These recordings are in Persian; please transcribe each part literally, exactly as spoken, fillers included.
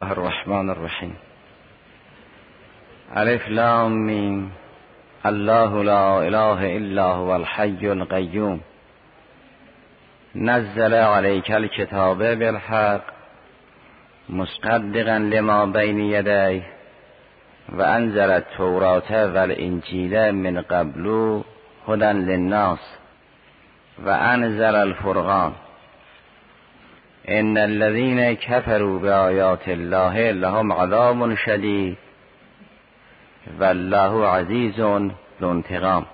الرحمن الرحیم. الف لام میم. الله لا اله الا هو الحی القیوم نزل علیک الکتاب بالحق مصدقا لما بین یدیه و انزل التوراة والانجیل من قبل هدی للناس و انزل الفرقان ان الذين كفروا بآیات الله لهم عذاب شدید والله عزیز ذو انتقام.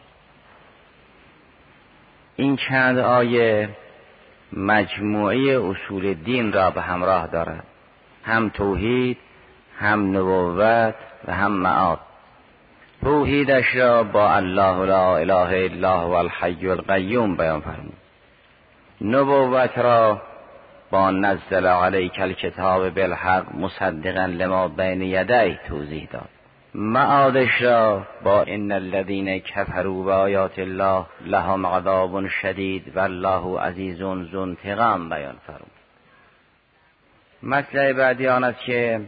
این چند آیه مجموعه اصول دین را به همراه دارد، هم توحید، هم نبوت و هم معاد. توحیدش را با الله لا اله الا هو الحی القیوم بیان فرمود، نبوت را با نزل علیک الکتاب بالحق مصدقا لما بین یدیه توضیح داد، معادش را با ان الذین کفروا بآیات الله لهم عذاب شدید والله عزیز ذو انتقام بیان فرمود. مطلب بعدی آن است که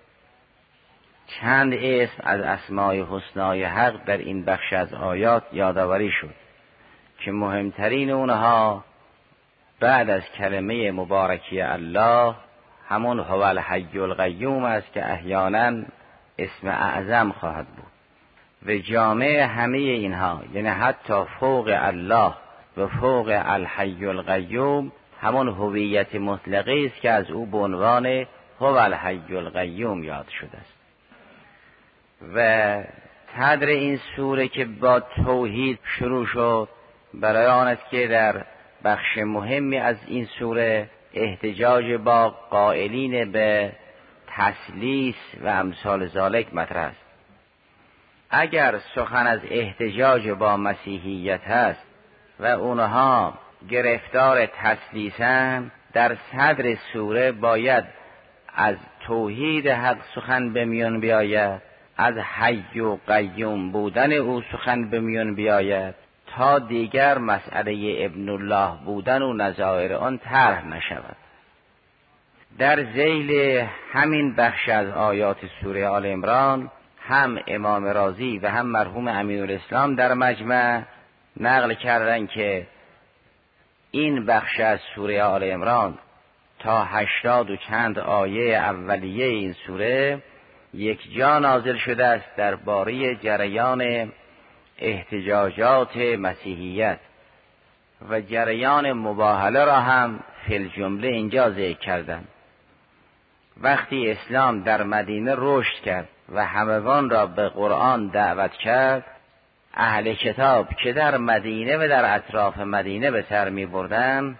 چند اسم از اسمای حسنای حق در این بخش از آیات یادآوری شد که مهمترین اونها بعد از کلمه مبارکی الله همون هو الحی القیوم است که احیانا اسم اعظم خواهد بود و جامع همه اینها، یعنی حتی فوق الله و فوق الحی القیوم همون هویت مطلقه است که از او به عنوان هو الحی القیوم یاد شده است. و صدر این سوره که با توحید شروع شد برای آن است که در بخش مهمی از این سوره احتجاج با قائلین به تثلیث و امثال ذالک مطرح است. اگر سخن از احتجاج با مسیحیت هست و اونها گرفتار تثلیثن، در صدر سوره باید از توحید حق سخن به میان بیاید، از حی و قیوم بودن او سخن به میان بیاید تا دیگر مسئله ابن الله بودن و نظائر آن طرح نشود. در ذیل همین بخش از آیات سوره آل عمران هم امام رازی و هم مرحوم امینالاسلام در مجمع نقل کردن که این بخش از سوره آل عمران تا هشتاد و چند آیه اولیه این سوره یک جا نازل شده است درباره جریان احتجاجات مسیحیت و جریان مباهله را هم فی الجمله اینجا ذکر کردند. وقتی اسلام در مدینه رشد کرد و همگان را به قرآن دعوت کرد، اهل کتاب که در مدینه و در اطراف مدینه به سر می بردن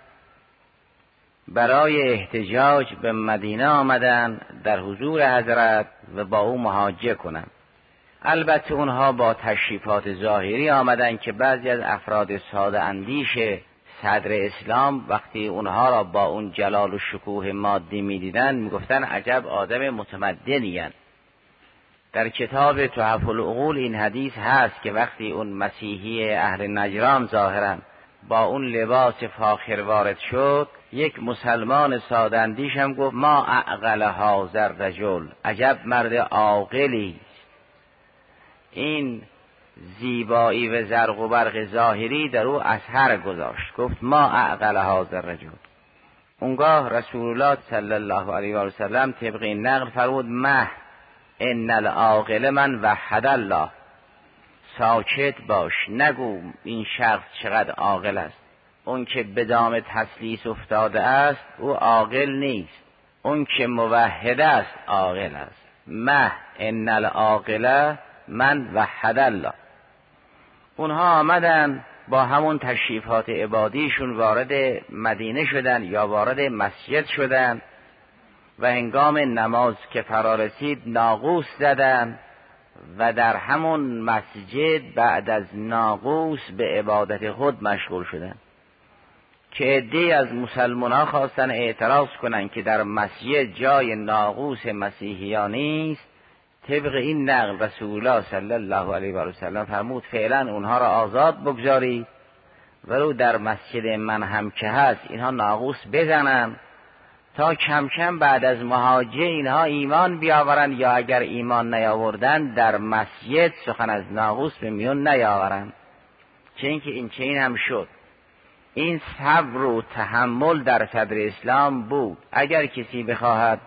برای احتجاج به مدینه آمدن در حضور حضرت و با او محاجه کنند. البته اونها با تشریفات ظاهری آمدن که بعضی از افراد ساده اندیش صدر اسلام وقتی اونها را با اون جلال و شکوه مادی می دیدن می گفتن عجب آدم متمدنی هستند. در کتاب تحف العقول این حدیث هست که وقتی اون مسیحی اهل نجران ظاهرا با اون لباس فاخر وارد شد، یک مسلمان ساده اندیش هم گفت ما اعقل هذا الرجل، عجب مرد عاقلی. این زیبایی و زرق و برق ظاهری در او اثر گذاشت، گفت ما اعقل هذا الرجل. اونگاه رسول الله صلی الله علیه و سلم طبق این نقل فرمود مه ان العاقل من وحد الله، ساکت باش، نگو این شخص چقدر عاقل است. اون که به دام تثلیث افتاده است او عاقل نیست، اون که موحد است عاقل است. مه ان العاقل من وحد الله. اونها آمدن با همون تشریفات عبادیشون وارد مدینه شدن یا وارد مسجد شدن و هنگام نماز که فرا رسید ناقوس زدن و در همون مسجد بعد از ناقوس به عبادت خود مشغول شدن که عده‌ای از مسلمان‌ها خواستن اعتراض کنن که در مسجد جای ناقوس مسیحیان نیست. طبق این نقل رسول الله صلی الله علیه و سلم فرمود فعلا اونها را آزاد بگذارید ولو در مسجد من هم که هست اینها ناقوس بزنن تا کم کم بعد از مهاجه اینها ایمان بیاورند، یا اگر ایمان نیاوردند در مسجد سخن از ناقوس به میون نیاورند. چه اینکه این چه این هم شد. این صبر و تحمل در صدر اسلام بود. اگر کسی بخواهد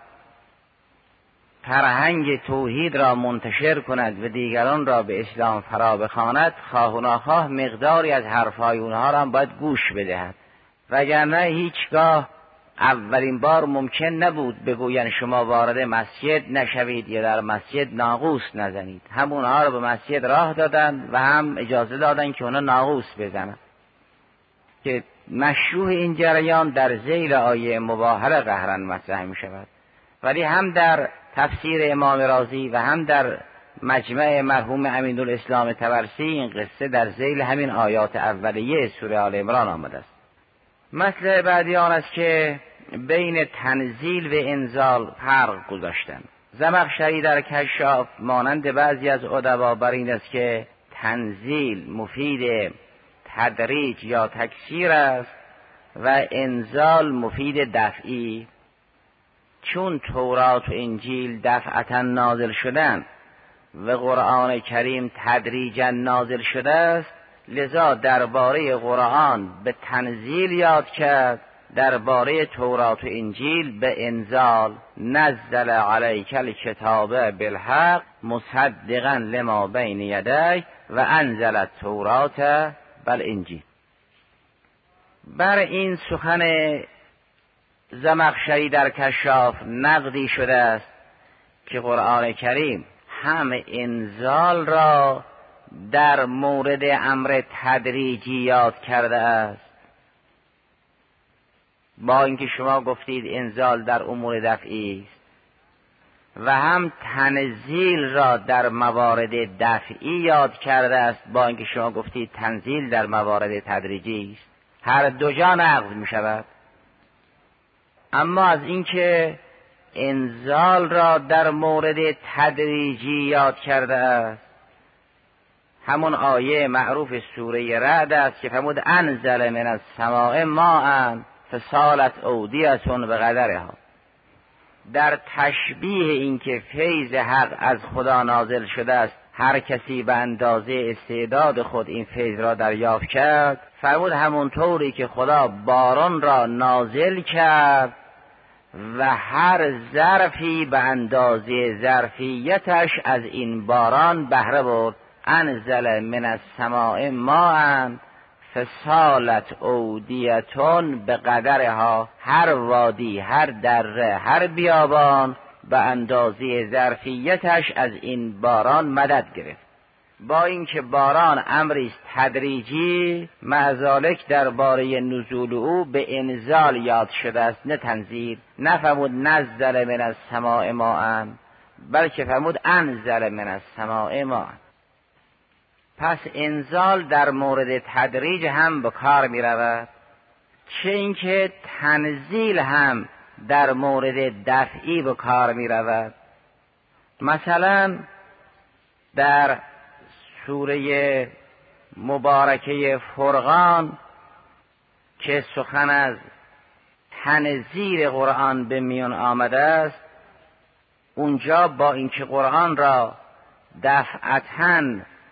فرهنگ توحید را منتشر کند و دیگران را به اسلام فرا بخواند، خواه و ناخواه مقداری از حرفهای اونها را باید گوش بدهد، وگرنه هیچگاه اولین بار ممکن نبود بگویند شما وارد مسجد نشوید یا در مسجد ناقوس نزنید. هم اونها را به مسجد راه دادند و هم اجازه دادند که اونا ناقوس بزنند، که مشروع این جریان در ذیل آیه مباهله قهرا مطرح می شود. ولی هم در تفسیر امام رازی و هم در مجمع مرحوم امینالاسلام طبرسی این قصه در ذیل همین آیات اولیه سوره آل عمران آمده است. مطلب بعدی آن است که بین تنزیل و انزال فرق گذاشتن. زمخشری در کشاف مانند بعضی از ادبا بر این است که تنزیل مفید تدریج یا تکثیر است و انزال مفید دفعی. چون تورات و انجیل دفعتا نازل شدن و قرآن کریم تدریجا نازل شده است، لذا درباره قرآن به تنزیل یاد کرد، درباره تورات و انجیل به انزال. نزل علیک الکتاب بالحق مصدقا لما بین یدیک و انزل التورات والانجیل. بر این سخن زمخشری در کشاف نقدی شده است که قرآن کریم هم انزال را در مورد امر تدریجی یاد کرده است، با اینکه شما گفتید انزال در امور دفعی است، و هم تنزیل را در موارد دفعی یاد کرده است، با اینکه شما گفتید تنزیل در موارد تدریجی است. هر دو جا نقض می شود. اما از اینکه انزال را در مورد تدریجی یاد کرده است، همون آیه معروف سوره رعد است که فرمود انزل من السماء ماء فسالت اودیة بقدرها. در تشبیه اینکه فیض حق از خدا نازل شده است، هر کسی به اندازه استعداد خود این فیض را دریافت کرد، فرمود همونطوری که خدا باران را نازل کرد و هر ظرفی به اندازه ظرفیتش از این باران بهره برد. انزل من السماء ماء فسالت اودیتون به قدرها. هر وادی، هر دره، هر بیابان به اندازه ظرفیتش از این باران مدد گرفت. با اینکه باران امری است تدریجی، مع ذالک درباره نزول او به انزال یاد شده است، نه تنزیل. نفرمود نزل من السماء ماء، بلکه فرمود انزل من السماء ماء. پس انزال در مورد تدریج هم به کار می رود، چه اینکه تنزیل هم در مورد دفعی به کار می رود. مثلا در سوره مبارکه فرقان که سخن از تنزیل قرآن به میان آمده است، اونجا با اینکه قرآن را دفعتاً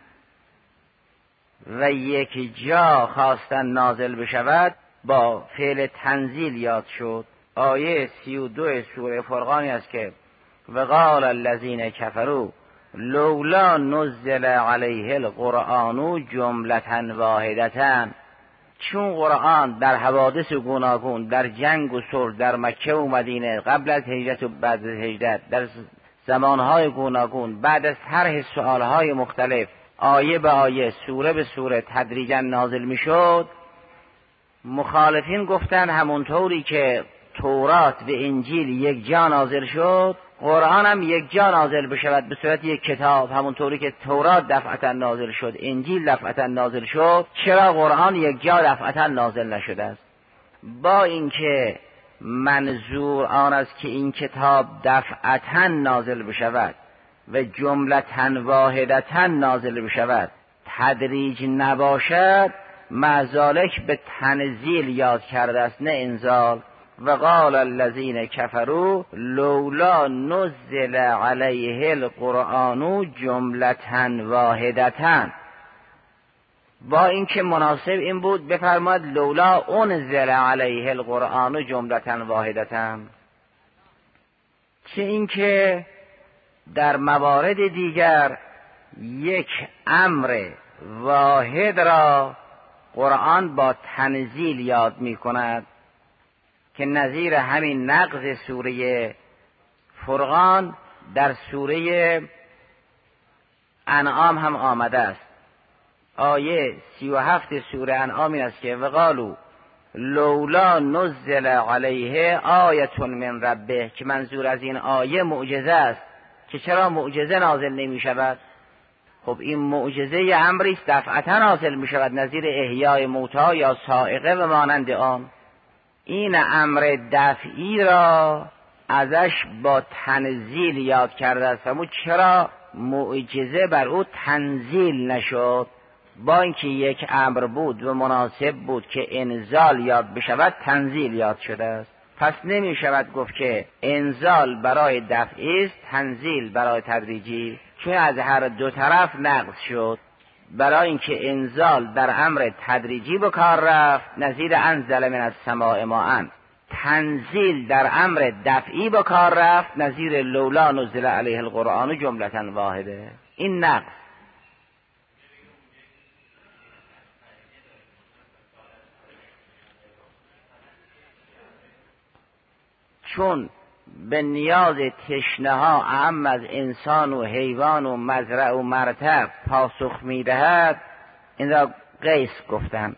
و یک جا خواستن نازل بشود، با فعل تنزیل یاد شد. آیه سی و دو سوره فرقانی است که وقال الذین کفروا لولا نزل علیه القرآن جملة واحدة. چون قرآن در حوادث گوناگون، در جنگ و صلح در مکه و مدینه، قبل از هجرت و بعد از هجرت، در زمانهای گوناگون، بعد از طرح سؤالهای مختلف، آیه به آیه، سوره به سوره تدریجا نازل می شد، مخالفین گفتن همونطوری که تورات و انجیل یک جا نازل شد، قرآن هم یک جا نازل بشود به صورت یک کتاب، همونطوری که تورات دفعتا نازل شد، انجیل دفعتا نازل شد، چرا قرآن یک جا دفعتا نازل نشده است؟ با اینکه منظور آن است که این کتاب دفعتا نازل بشود و جملةً واحدةً نازل بشود، تدریج نباشد، مع ذالک به تنزیل یاد کرده است، نه انزال. و قال الذین کفروا لولا نزل علیه القرآن جملة واحدة. با اینکه مناسب این بود بفرماد لولا انزل علیه القرآن جملة واحدة، چه اینکه در موارد دیگر یک امر واحد را قرآن با تنزیل یاد می کند که نظیر همین نقض سوره فرقان در سوره انعام هم آمده است. آیه سی و هفت سوره انعام این است که وقالو لولا نزل علیه آیة من ربه، که منظور از این آیه معجزه است که چرا معجزه نازل نمی شود؟ خب این معجزه امری است دفعتا نازل می شود، نظیر احیای موتی یا صاعقه و مانند آن. این امر دفعی را ازش با تنزیل یاد کرده است. اما چرا معجزه بر او تنزیل نشد؟ با اینکه یک امر بود و مناسب بود که انزال یاد بشود، تنزیل یاد شده است. پس نمی شود گفت که انزال برای دفعی است، تنزیل برای تدریجی، چون از هر دو طرف نقض شد. برای اینکه انزال در امر تدریجی به کار رفت، نظیر انزل من السماء ماء، تنزیل در امر دفعی به کار رفت، نظیر لولا نزل علیه القرآن جملة واحده. این نقض. چون به نیاز تشنه ها اعم از انسان و حیوان و مزرع و مرتع پاسخ میدهد، این را قیس گفتن.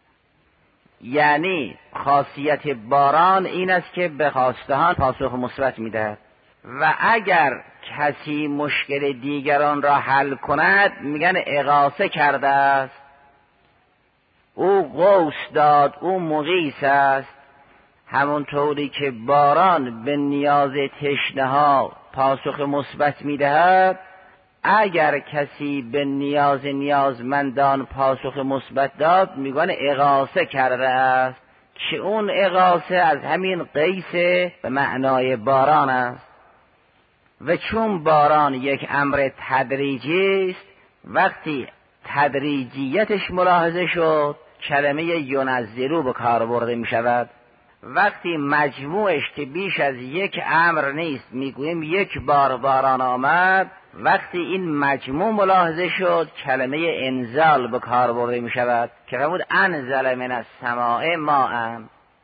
یعنی خاصیت باران این است که به خواستهان پاسخ مثبت میدهد و اگر کسی مشکل دیگران را حل کند میگن اغاثه کرده است، او غوث داد، او مغیث است. همونطوری که باران به نیاز تشنه ها پاسخ مثبت میدهد، اگر کسی به نیاز نیازمندان پاسخ مثبت داد میگن اغاثه کرده است، که اون اغاثه از همین قیس به معنای باران است. و چون باران یک امر تدریجی است، وقتی تدریجیتش ملاحظه شد کلمه ینزلو به کار برده می شود. وقتی مجموعش که بیش از یک امر نیست میگوییم یک بار باران آمد، وقتی این مجموع ملاحظه شد کلمه انزال به کار برده می شود که فرمود انزل من السماء ماء.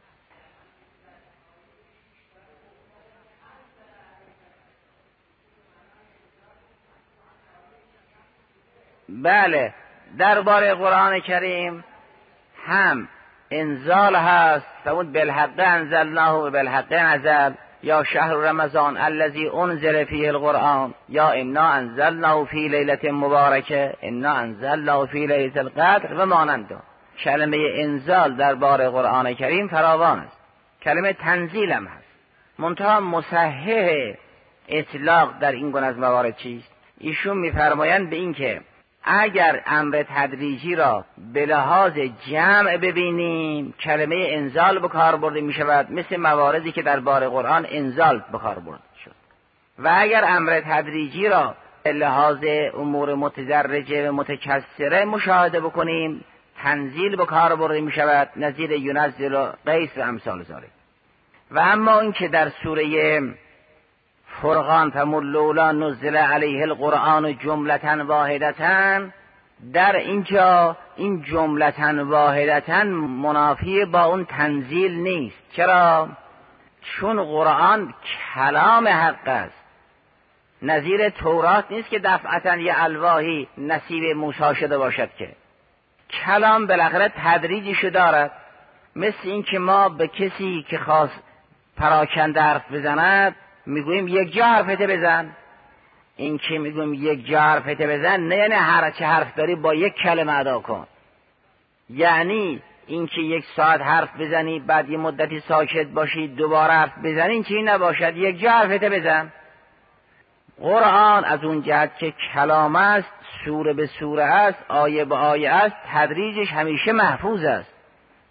بله، درباره قرآن کریم هم انزال هست، فرمود بالحق انزلناه و بالحق نزل، یا شهر رمضان الذی انزل فیه القرآن، یا انا انزلناه فی لیلة مبارکه، انا انزلناه فی لیلة القدر و مانند. کلمه انزال درباره قرآن کریم فراوان است. کلمه تنزیل هم هست. منتها مصحح اطلاق در این گونه از موارد چیست؟ ایشون میفرمایند به این که اگر امر تدریجی را به لحاظ جمع ببینیم کلمه انزال به کار برده می شود، مثل مواردی که در باره قرآن انزال به کار برده شد. و اگر امر تدریجی را به لحاظ امور متدرجه و متکثره مشاهده بکنیم، تنزیل به کار برده می شود، نظیر ینزل و قیس و امثال ذالک. و اما این که در سوره فرقان فرمود لولا نزل علیه القرآن جملة واحدة، در اینجا این جملة واحدة منافی با اون تنزیل نیست. چرا؟ چون قرآن کلام حق است، نظیر تورات نیست که دفعتا یه الواحی نصیب موسی شده باشد، که کلام بالاخره تدریجیشو دارد. مثل این که ما به کسی که خواست پراکنده حرف بزند میگوییم یک جا حرفته بزن. این که میگویم یک جا حرفته بزن نه یعنی هر چه حرف داری با یک کلمه ادا کن، یعنی این که یک ساعت حرف بزنی بعد یه مدتی ساکت باشی دوباره حرف بزنی، این چیزی نباشد، یک جا حرفته بزن. قرآن از اون جهت که کلام است، سوره به سوره است، آیه به آیه است، تدریجش همیشه محفوظ است.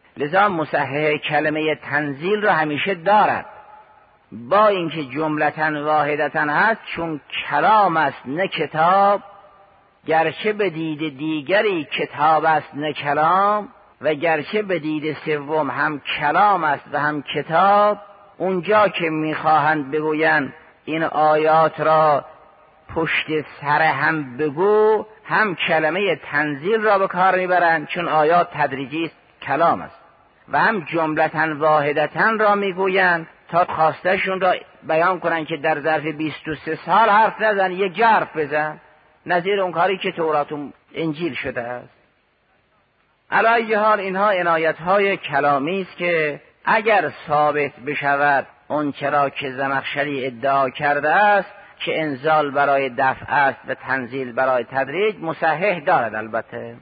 لذا مصحح کلمه تنزیل را همیشه دارد، با اینکه جملتاً واحدتاً هست، چون کلام است نه کتاب، گرچه به دید دیگری کتاب است نه کلام، و گرچه به دید سوم هم کلام است و هم کتاب، اونجا که میخواهند بگویند این آیات را پشت سر هم بگو، هم کلمه تنزیل را به کار میبرند چون آیات تدریجی است، کلام است، و هم جملتاً واحدتاً را میگویند تا خواستشون را بیان کنند که در ظرف بیست و سه سال حرف نزن، یک جا حرف بزن، نظیر اون کاری که تورات و انجیل شده است. علی ای حال اینها عنایت‌های کلامی است که اگر ثابت بشود اون چرا که زمخشری ادعا کرده است که انزال برای دفع است و تنزیل برای تدریج، مصحح دارد. البته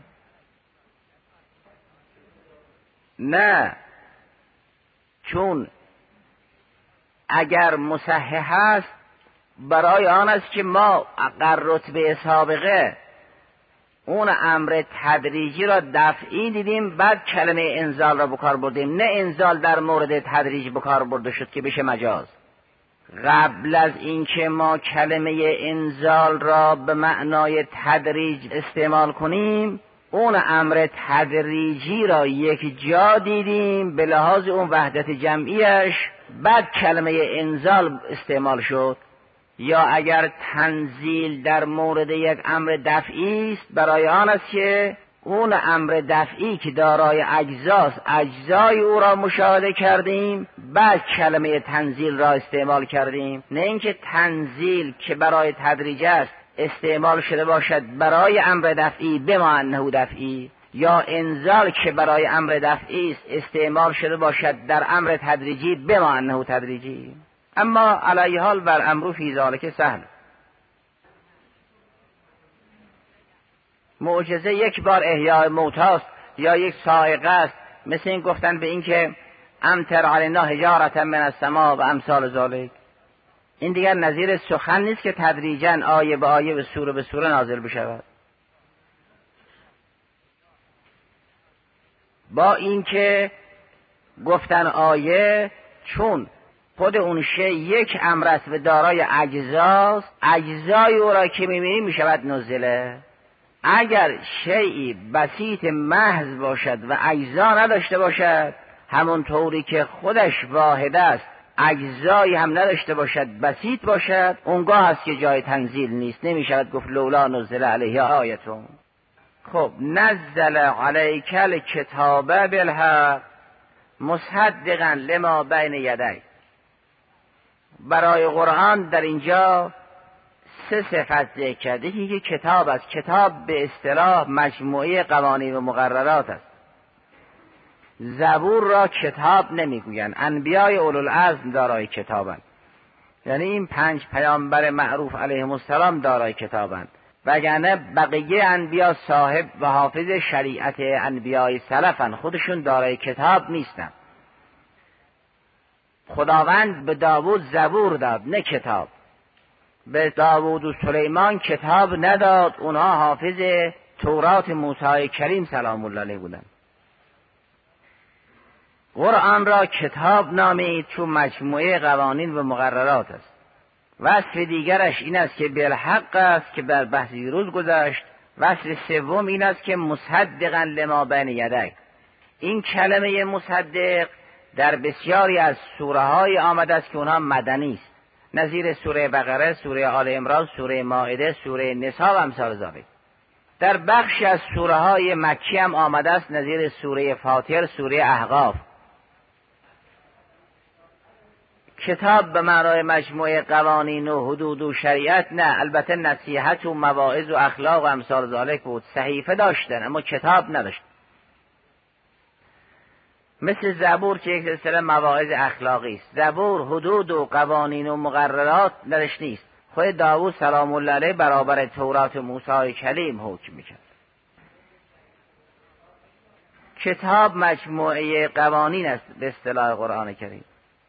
نه، چون اگر مصحح است برای آن است که ما در رتبه سابقه اون امر تدریجی را دفعی دیدیم، بعد کلمه انزال را بکار بردیم، نه انزال در مورد تدریج بکار برده شد که بشه مجاز. قبل از اینکه ما کلمه انزال را به معنای تدریج استعمال کنیم، اون امر تدریجی را یک جا دیدیم به لحاظ اون وحدت جمعیش، بعد کلمه انزال استعمال شد. یا اگر تنزیل در مورد یک امر دفعی است، برای آن است که اون امر دفعی که دارای اجزاست، اجزای او را مشاهده کردیم، بعد کلمه تنزیل را استعمال کردیم. نه اینکه تنزیل که برای تدریج است استعمال شده باشد برای امر دفعی بما انه دفعی، یا انزال که برای امر دفعی است استعمال شده باشد در امر تدریجی بما انه تدریجی. اما علی حال بر امرو فی ذالک سهل. معجزه یک بار احیاء موتاست یا یک صاعقه است، مثل این گفتن به این که امطر علینا حجارة من السماء و امثال ذالک. این دیگر نظیر سخن نیست که تدریجاً آیه به آیه به سوره به سوره نازل بشود. با اینکه گفتن آیه، چون خود اون شی یک امر است و دارای اجزاست، اجزای او را که می‌بینیم میشود نزله. اگر شیئی بسیط محض باشد و اجزا نداشته باشد، همون طوری که خودش واحد است اجزایی هم نداشته باشد، بسیط باشد، اونگاه است که جای تنزیل نیست، نمیشود گفت لولا نزل علیه آیتون. خب نزل علیک الکتاب بالحق مصدقا لما بین یدیک. برای قرآن در اینجا سه صفت ذکر کرده که کتاب است. کتاب به اصطلاح مجموعه قوانین و مقررات است. زبور را کتاب نمیگویند، انبیای اولوالعزم دارای کتابند، یعنی این پنج پیامبر معروف علیهم السلام دارای کتابند، وگرنه بقیه انبیا صاحب و حافظ شریعت انبیای سلفند، خودشون دارای کتاب نیستند. خداوند به داوود زبور داد نه کتاب، به داوود و سلیمان کتاب نداد، اونها حافظ تورات موسی کریم سلام الله علیه بودند. قرآن را کتاب نامید چون مجموعه قوانین و مقررات است. وصف دیگرش این است که بالحق است که بر بحث دیروز گذشت. وصف سوم این است که مصدقا لما بین یدیک. این کلمه مصدق در بسیاری از سوره های آمده است که اونها مدنی است، نظیر سوره بقره، سوره آل عمران، سوره مائده، سوره نساء و امثال ذالک. در بخشی از سوره های مکی هم آمده است، نظیر سوره فاطر، سوره احقاف. کتاب به معنای مجموعه قوانین و حدود و شریعت نه، البته نصیحت و مواعظ و اخلاق و امثال ذالک بود. صحیفه داشتن اما کتاب نداشتن، مثل زبور که یک سلسله مواعظ اخلاقی است. زبور حدود و قوانین و مقررات درش نیست. خود داوود سلام الله علیه برابر تورات موسی کلیم حکم میکرد. کتاب مجموعه قوانین است به اصطلاح قرآن کریم.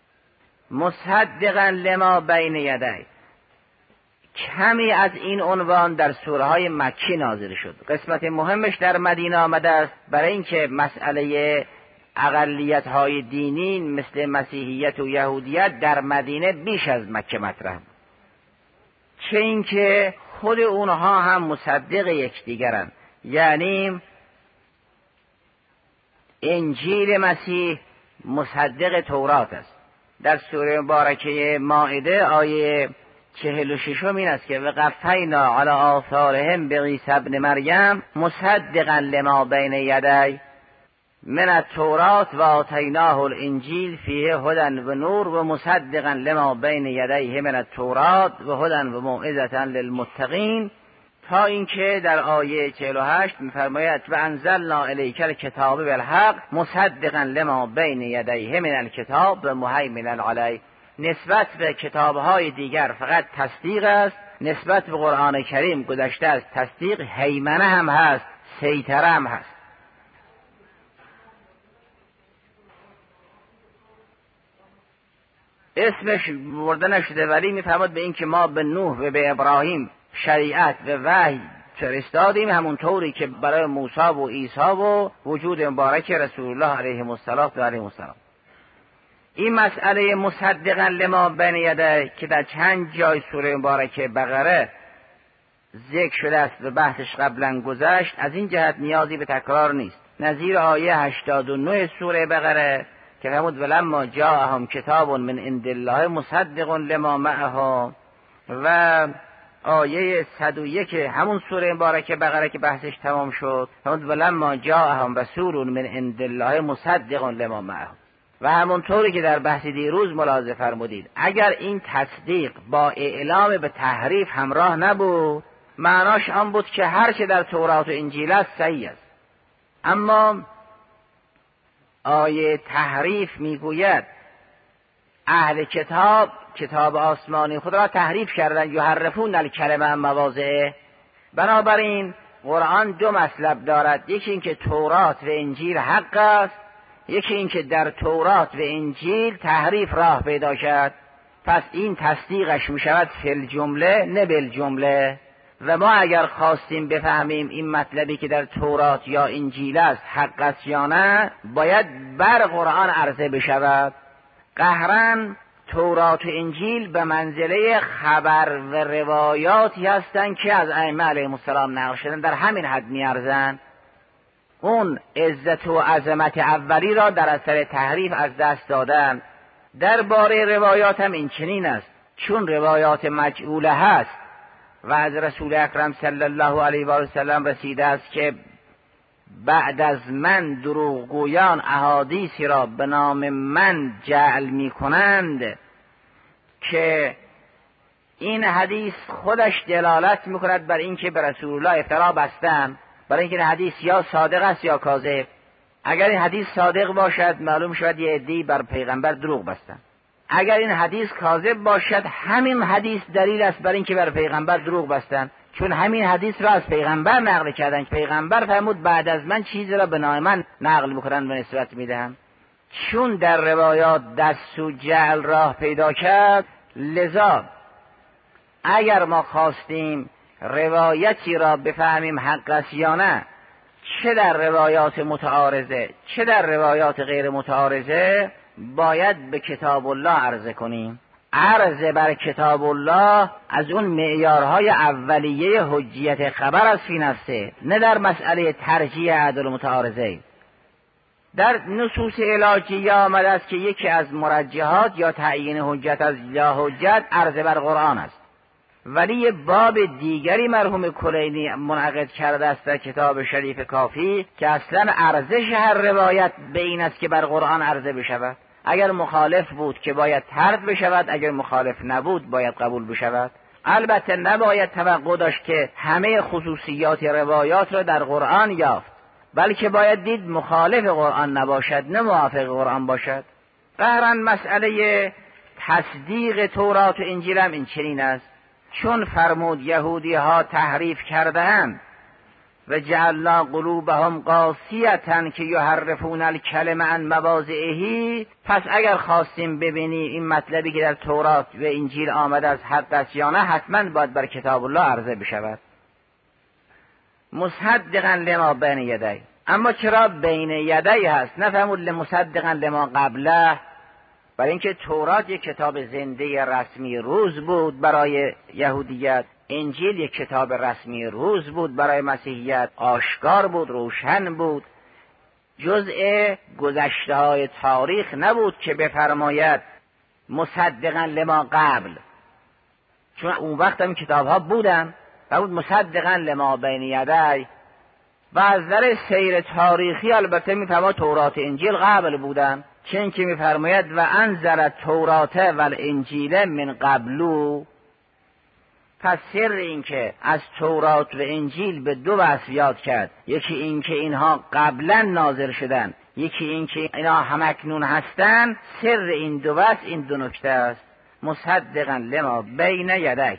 مصدقا لما بین یدیک، کمی از این عنوان در سوره های مکی نازل شد. قسمت مهمش در مدینه آمده است، برای اینکه مسئله اقلیت های دینی مثل مسیحیت و یهودیت در مدینه بیش از مکه مطرح بود، چه اینکه خود اونها هم مصدق یکدیگرند. یعنی انجیل مسیح مصدق تورات است. در سوره مبارکه مائده آیه چهل و ششم این است که وقفینا علی آثارهم بعیسی ابن مریم مصدقا لما بین یدی من التوراة و آتیناه الانجیل فیه هدی و نور و مصدقا لما بین یدیه من التوراة و هدی و موعظة للمتقین، تا اینکه در آیه چهل و هشت می‌فرماید و انزلنا الیک الکتاب بالحق مصدقا لما بین یدیه من الکتاب و مهیمنا علیه. نسبت به کتاب‌های دیگر فقط تصدیق است، نسبت به قرآن کریم گذشته از تصدیق هیمنه هم هست، سیطره هم هست. اسمش برده نشده ولی میفرماد به این که ما به نوح و به ابراهیم شریعت و وحی فرستادیم، همون طوری که برای موسی و عیسی و وجود مبارک رسول الله علیه السلام و علیه السلام. این مسئله مصدقا لما بین یده که در چند جای سوره مبارکه بقره ذکر شده است و بحثش قبلا گذشت، از این جهت نیازی به تکرار نیست. نظیر آیه هشتاد و نه سوره بقره که فرمود ولما جاءهم کتاب من عند الله مصدق لما معهم، و آیه صد و یک همون سوره مبارکه بقره که بحثش تمام شد فرمود ولما جاءهم رسول من عند الله مصدق لما معهم. و همونطوری که در بحث دیروز ملاحظه فرمودید اگر این تصدیق با اعلام به تحریف همراه نبود معناش آن بود که هر چه در تورات و انجیل است صحیح است. اما آیه تحریف میگوید اهل کتاب کتاب آسمانی خود را تحریف کردند، یحرفون الکلمه عن مواضعه. بنابراین قرآن دو مطلب دارد، یکی این که تورات و انجیل حق است، یکی این که در تورات و انجیل تحریف راه پیدا کرد. پس این تصدیقش می شود فی الجمله نه بالجمله. و ما اگر خواستیم بفهمیم این مطلبی که در تورات یا انجیل است حق است یا نه باید بر قرآن عرضه بشود. قهرن تورات و انجیل به منزله خبر و روایاتی هستند که از ائمه علیهم السلام نقل شدن، در همین حد میارزن. اون عزت و عظمت اولی را در اثر تحریف از دست دادن. درباره روایات هم این چنین است، چون روایات مجعوله هست و از رسول اکرم صلی الله علیه و سلم رسیده است که بعد از من دروغگویان احادیثی را به نام من جعل می کنند که این حدیث خودش دلالت می کند بر اینکه به رسول الله افترا بستن، برای اینکه حدیث یا صادق است یا کاذب. اگر این حدیث صادق باشد معلوم شود یه عده‌ای بر پیغمبر دروغ بستن، اگر این حدیث کاذب باشد همین حدیث دلیل است بر اینکه بر پیغمبر دروغ بستن، چون همین حدیث را از پیغمبر نقل کردن که پیغمبر فرمود بعد از من چیزی را به نام من نقل میکنن و نسبت میدهم. چون در روایات دست و جعل راه پیدا کرد، لذا اگر ما خواستیم روایتی را بفهمیم حق است یا نه، چه در روایات متعارضه چه در روایات غیر متعارضه، باید به کتاب الله عرضه کنیم. عرضه بر کتاب الله از اون معیارهای اولیه حجیت خبر است فی نفسه، نه در مسئله ترجیح عدل و متعارضه. در نصوص الهی آمده است که یکی از مرجحات یا تعیین حجت از لا حجت عرضه بر قرآن است، ولی یه باب دیگری مرحوم کلینی منعقد کرده است در کتاب شریف کافی که اصلا ارزش هر روایت به این است که بر قرآن عرضه بشود. اگر مخالف بود که باید طرد بشود، اگر مخالف نبود باید قبول بشود. البته نباید توقع داشت که همه خصوصیات روایات را در قرآن یافت، بلکه باید دید مخالف قرآن نباشد نه موافق قرآن باشد. قهرن مسئله تصدیق تورات و انجیل هم این چنین است، چون فرمود یهودی ها تحریف کرده‌اند و جعلنا قلوبهم قاسیة که یحرفون الکلمه عن مواضعه. پس اگر خواستیم ببینیم این مطلبی که در تورات و انجیل آمده از حق است یا نه، حتما باید بر کتاب الله عرضه بشود. مصدقا لما بین یدی. اما چرا بین یدی هست؟ نفهمون لمصدقا لما قبله، برای اینکه تورات یک کتاب زنده رسمی روز بود برای یهودیت، انجیل یک کتاب رسمی روز بود برای مسیحیت، آشکار بود، روشن بود، جزء گذشته های تاریخ نبود که بفرماید مصدقا لما قبل، چون اون وقت هم کتاب ها بودن و بود مصدقا لما بین یدی. و از نظر سیر تاریخی البته میفرماید تورات انجیل قبل بودن، چون که میفرماید و انزل التورات و الانجیل من قبلو. پس سر این که از تورات و انجیل به دو وصف یاد کرد، یکی این که اینها قبلا نازل شدن، یکی این که اینها همکنون هستن، سر این دو وصف این دو نکته است، مصدقا لما بین یدی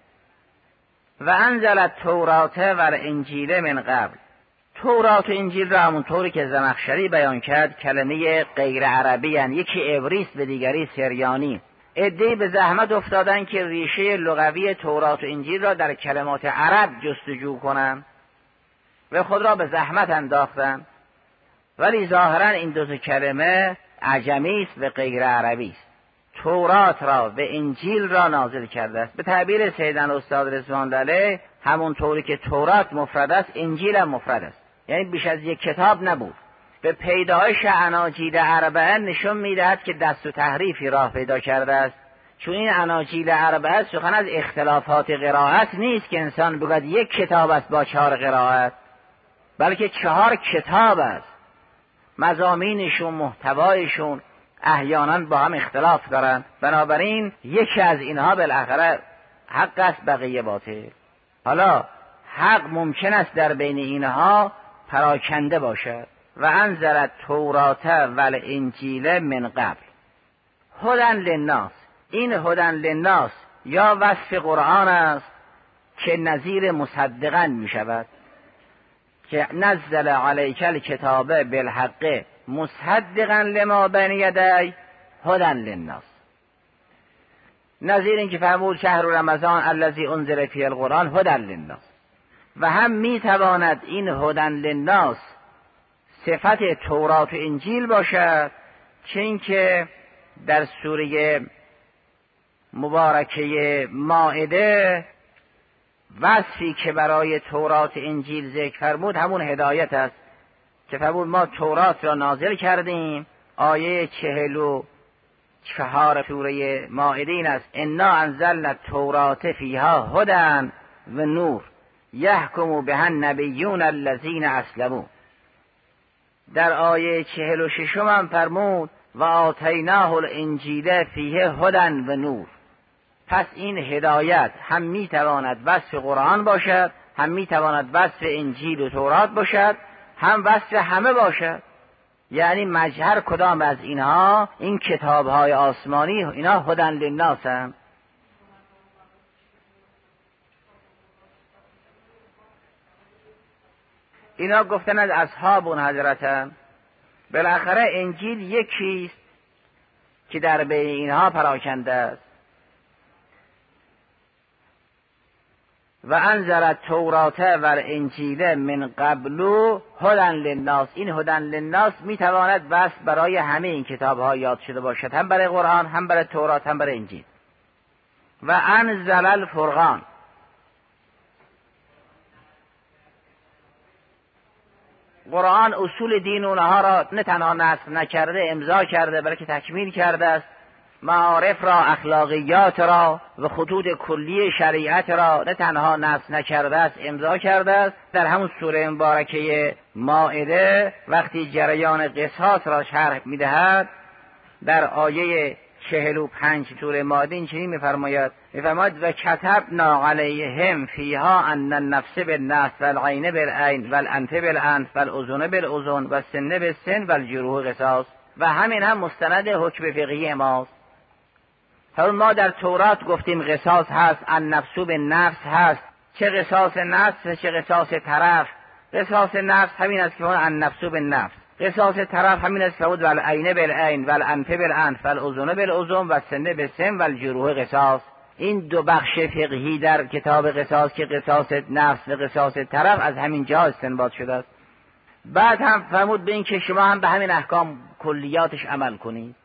و انزل التورات و الانجیل من قبل. تورات و انجیل را همون طوری که زمخشری بیان کرد کلمه غیر عربی هن. یکی عبریست و دیگری سریانی. عده‌ای به زحمت افتادن که ریشه لغوی تورات و انجیل را در کلمات عرب جستجو کنند و خود را به زحمت انداختن، ولی ظاهرا این دو کلمه عجمی است و غیر عربی است. تورات را و انجیل را نازل کرده است. به تعبیر سیدن استاد رضوان علیه همون طوری که تورات مفرد است، انجیل هم مفرد است، یعنی بیش از یک کتاب نبود. به پیدایش اناجیل اربعه نشون میدهد که دست و تحریفی راه پیدا کرده است، چون این اناجیل اربعه سخن از اختلافات قرائت نیست که انسان بگوید یک کتاب است با چهار قرائت، بلکه چهار کتاب است، مضامینشون، محتوایشون احیانا با هم اختلاف دارند، بنابراین یکی از اینها بالاخره حق است بقیه باطل. حالا حق ممکن است در بین اینها پراکنده باشد. و انزل التورات و الانجیل من قبل هدی للناس. این هدی للناس یا وصف قرآن است که نظیر مصدقا می شود، که نزل علیک الکتاب بالحق مصدقا لما بین یدی هدی للناس. نظیر این که فرمود شهر رمضان الذی انزل فیه القرآن هدی للناس. و هم می تواند این هدی للناس صفت تورات و انجیل باشد، چون که در سوره مبارکه مائده وصفی که برای تورات و انجیل ذکر فرمود همون هدایت است که فرمود ما تورات را نازل کردیم. آیه چهل و چهار سوره مائده این است انا انزلنا التورات فیها هدی و نور یحکم بها النبیون الذین اسلموا. در آیه چهل و ششم هم فرمود و آتیناه الانجیل فیه هدی و نور. پس این هدایت هم میتواند وصف قرآن باشد، هم میتواند وصف انجیل و تورات باشد، هم وصف همه باشد. یعنی مجهر کدام از اینها، این کتابهای آسمانی، اینا هدی للناس هم. اینا گفتن از اصحاب اون حضرتن. بالاخره انجیل یکیست که در بین اینها پراکنده است. و انزل التورات و الانجیل من قبلو هدی للناس. این هدی للناس میتواند بس برای همه این کتاب ها یاد شده باشد، هم برای قرآن، هم برای تورات، هم برای انجیل. و انزل الفرقان. قرآن اصول دین اونها را نه تنها نسخ نکرده، امضا کرده، بلکه تکمیل کرده است. معارف را، اخلاقیات را و خطوط کلی شریعت را نه تنها نسخ نکرده است، امضا کرده است. در همون سوره مبارکه مائده وقتی جریان قصاص را شرح می‌دهد، در آیه چهل و پنج سوره مائده این چنین می‌فرماید می‌فرماید و کتبنا علیهم فیها ان النفس بالنفس والعین بالعین والانف بالانف والاذن بالاذن والسن بالسن والجروح قصاص. و همین هم مستند حکم فقهی ماست. ما در تورات گفتیم قصاص هست، النفس بالنفس هست، چه قصاص نفس چه قصاص طرف. قصاص نفس همین است که النفس بالنفس، قصاص طرف همین است که والعین بالعین والانف بالانف والاذن بالاذن والسن بالسن والجروح قصاص. این دو بخش فقهی در کتاب قصاص که قصاص نفس و قصاص طرف از همین جا استنباط شده است. بعد هم فرمود به این که شما هم به همین احکام کلیاتش عمل کنید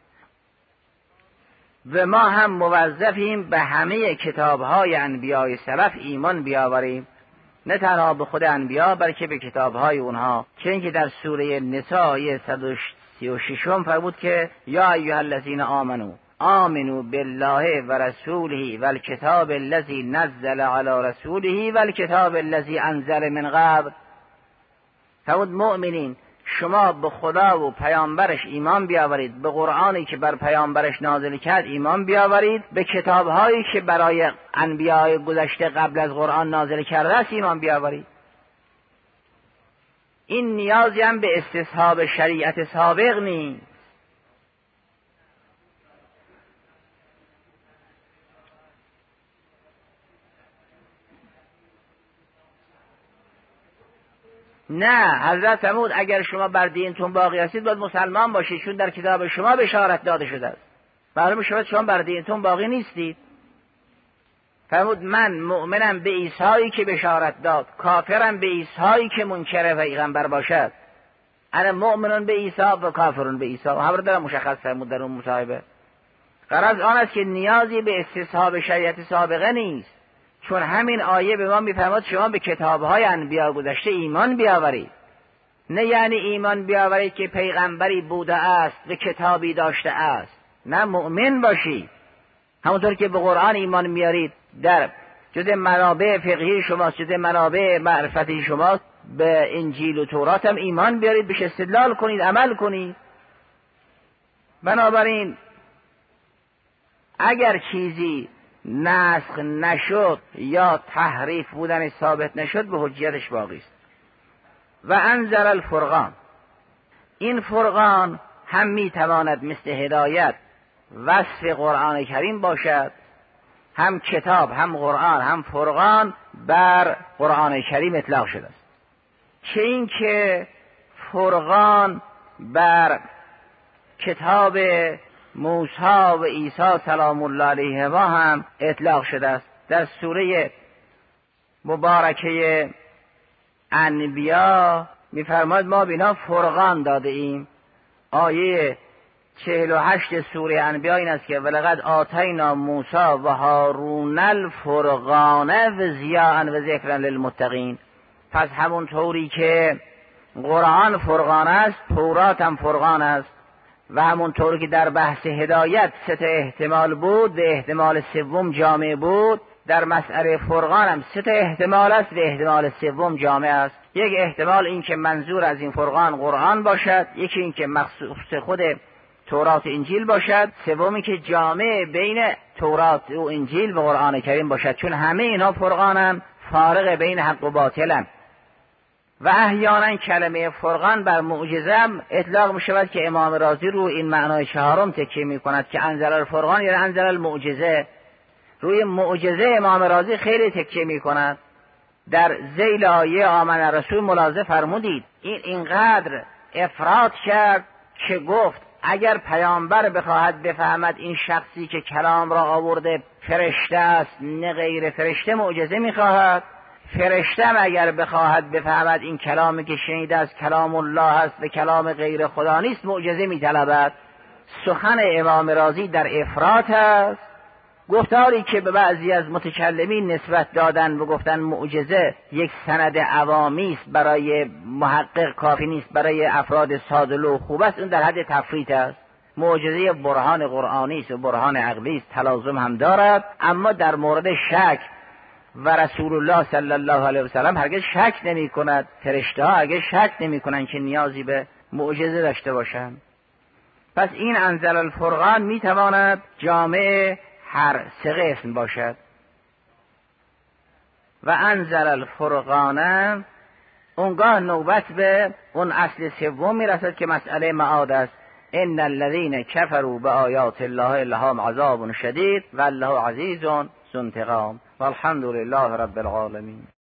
و ما هم موظفیم به همه کتاب‌های انبیای سلف ایمان بیاوریم، نه تنها به خود انبیا بلکه به کتاب‌های اونها، چون اینکه در سوره نساء آیه صد و سی و شش فرمود که یا ایها الذین آمنو آمنوا بالله و رسوله و الکتاب الذی نزل علی رسوله و الکتاب الذی انزل من قبل. فرمود مؤمنین شما به خدا و پیامبرش ایمان بیاورید، به قرآنی که بر پیامبرش نازل کرد ایمان بیاورید، به کتابهایی که برای انبیاء گذشته قبل از قرآن نازل کرده است ایمان بیاورید. این نیازی هم به استصحاب شریعت سابق نیست. نه، حضرت فرمود اگر شما بر دینتون باقی هستید باید مسلمان باشید، چون در کتاب شما بشارت داده شده است. معلوم شد شما بر دینتون باقی نیستید. فرمود من مؤمنم به عیسی که بشارت داد، کافرم به عیسی که منکر پیغمبر باشد. انا مؤمنون به عیسی و کافرون به عیسی. و همراه دارم مشخص فرمود در اون مصاحبه. غرض آن است که نیازی به استصحاب شریعت سابقه نیست، چون همین آیه به ما میفرماد شما به کتاب‌های انبیا گذشته ایمان بیاورید. نه یعنی ایمان بیاورید که پیغمبری بوده است و کتابی داشته است، نه مؤمن باشید. همونطور که به قرآن ایمان میارید در جزء منابع فقهی شماست، جزء منابع معرفتی شماست، به انجیل و تورات هم ایمان بیارید، بهش استدلال کنید، عمل کنید. بنابراین اگر چیزی نسخ نشد یا تحریف بودن ثابت نشد به حجیتش باقی است. و انزل الفرقان، این فرقان هم میتواند مثل هدایت وصف قرآن کریم باشد، هم کتاب هم قرآن هم فرقان بر قرآن کریم اطلاق شده است. چه این که فرقان بر کتاب موسی و عیسی سلام الله علیهما هم اطلاق شده است. در سوره مبارکه انبیا میفرماید ما بینا فرقان داده ایم. آیه چهل و هشت سوره انبیا این است که ولقد آتینا موسی و هارون الفرقان و ضیاء و ذکرا للمتقین. پس همون طوری که قرآن فرقان است، تورات هم فرقان است، و همونطور که در بحث هدایت سه تا احتمال بود و احتمال سوم جامع بود، در مسئله فرقان هم سه تا احتمال است و احتمال سوم جامع است. یک احتمال این که منظور از این فرقان قرآن باشد، یکی این که مخصوص خود تورات و انجیل باشد، سومی که جامع بین تورات و انجیل و قرآن کریم باشد، چون همه اینا فرقانن، فارق بین حق و باطلن. و احیانا کلمه فرقان بر معجزه هم اطلاق می شود که امام رازی رو این معنای چهارم تکیه می کند که انزل الفرقان یعنی انزل المعجزه. روی معجزه امام رازی خیلی تکیه می کند. در ذیل آیه آمن رسول ملاحظه فرمودید این اینقدر افراط کرد که گفت اگر پیامبر بخواهد بفهمد این شخصی که کلام را آورده فرشته است نه غیر فرشته معجزه می خواهد، فرشتم اگر بخواهد بفهمد این کلامی که شنیده از کلام الله است و کلام غیر خدا نیست معجزه می‌طلبد. سخن امام رازی در افراط است. گفتاری که به بعضی از متکلمین نسبت دادن و گفتن معجزه یک سند عوامی است، برای محقق کافی نیست، برای افراد ساده‌لو خوب است، اون در حد تفریط است. معجزه برهان قرآنی است و برهان عقلی است، تلازم هم دارد، اما در مورد شک و رسول الله صلی الله علیه و سلم هرگز شک نمی کند، فرشته ها هرگز شک نمی کنند که نیازی به معجزه داشته باشند. پس این انزل الفرقان می تواند جامع هر سه قسم باشد. و انزل الفرقان اونگاه نوبت به اون اصل سوم می رسد که مسئله معاد است. ان الذين كفروا بآیات الله لهم عذاب شدید والله عزیز ذو انتقام والحمد لله رب العالمین.